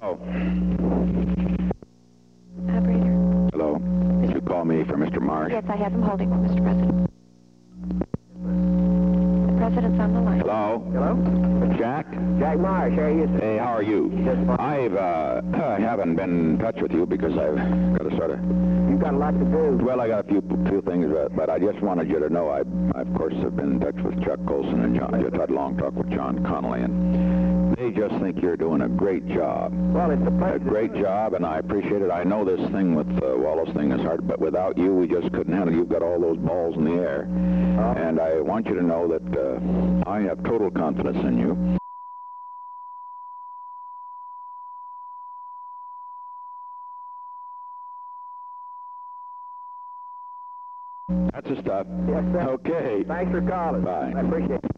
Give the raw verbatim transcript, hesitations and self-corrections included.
Oh. Operator. Hello. Did you call me for Mister Marsh? Yes, I have him holding one, Mister President. The President's on the line. Hello? Hello? Jack? Jack Marsh, how are you? Hey, how are you? Just fine. I've, uh, I haven't been in touch with you because I've got to sort of... You've got a lot to do. Well, I got a few few things, but, but I just wanted you to know I, I, of course, have been in touch with Chuck Colson and John. I just had a long talk with John Connolly, and they just think you're doing a great job. Well, it's a A pleasure. great job, and I appreciate it. I know this thing with the Wallace thing is hard, but without you, we just couldn't handle it. You've got all those balls in the air. Uh, And I want you to know that uh, I have total confidence in you. That's the stuff. Yes, sir. Okay. Thanks for calling. Bye. I appreciate it.